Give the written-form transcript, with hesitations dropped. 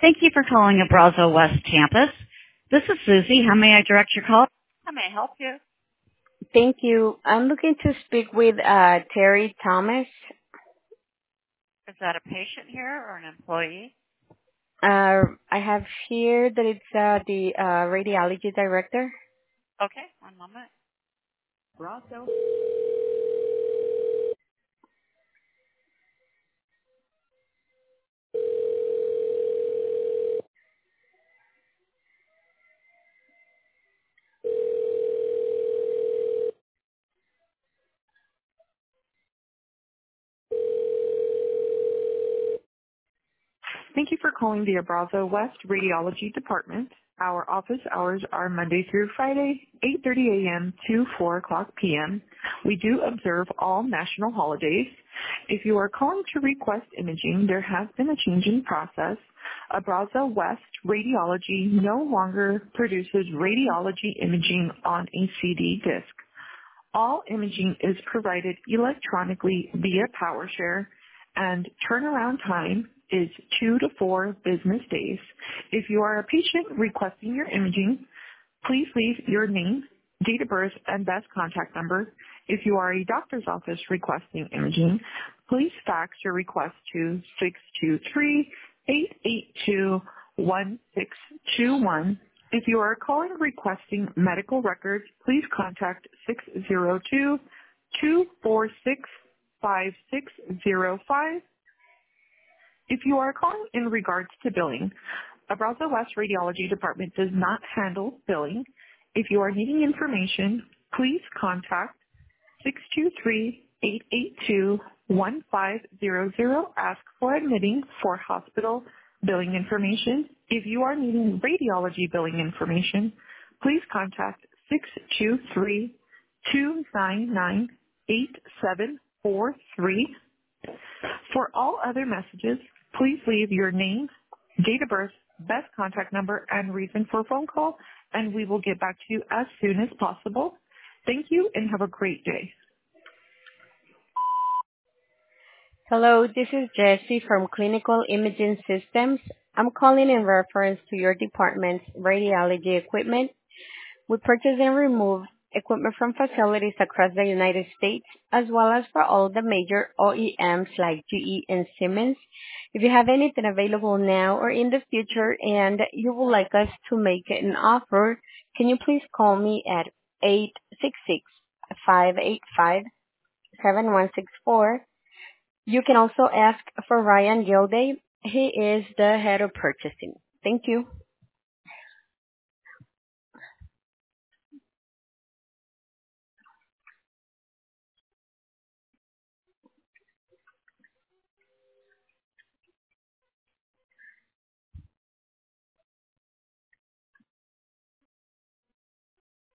Thank you for calling Abrazo West Campus. This is Susie. How may I direct your call? How may I help you? Thank you. I'm looking to speak with Terry Thomas. Is that a patient here or an employee? I have here that it's the radiology director. Okay, one moment. Abrazo. Thank you for calling the Abrazo West Radiology Department. Our office hours are Monday through Friday, 8:30 a.m. to 4 o'clock p.m. We do observe all national holidays. If you are calling to request imaging, there has been a change in process. Abrazo West Radiology no longer produces radiology imaging on a CD disc. All imaging is provided electronically via PowerShare, and turnaround time is 2 to 4 business days. If you are a patient requesting your imaging, please leave your name, date of birth, and best contact number. If you are a doctor's office requesting imaging, please fax your request to 623-882-1621. If you are calling requesting medical records, please contact 602-246-5605. If you are calling in regards to billing, Abrazo West Radiology Department does not handle billing. If you are needing information, please contact 623-882-1500. Ask for admitting for hospital billing information. If you are needing radiology billing information, please contact 623-299-8743. For all other messages, please leave your name, date of birth, best contact number, and reason for phone call, and we will get back to you as soon as possible. Thank you and have a great day. Hello, this is Jessie from Clinical Imaging Systems. I'm calling in reference to your department's radiology equipment. We purchase and remove equipment from facilities across the United States, as well as for all the major OEMs like GE and Siemens. If you have anything available now or in the future and you would like us to make an offer, can you please call me at 866-585-7164. You can also ask for Ryan Gilday. He is the head of purchasing. Thank you.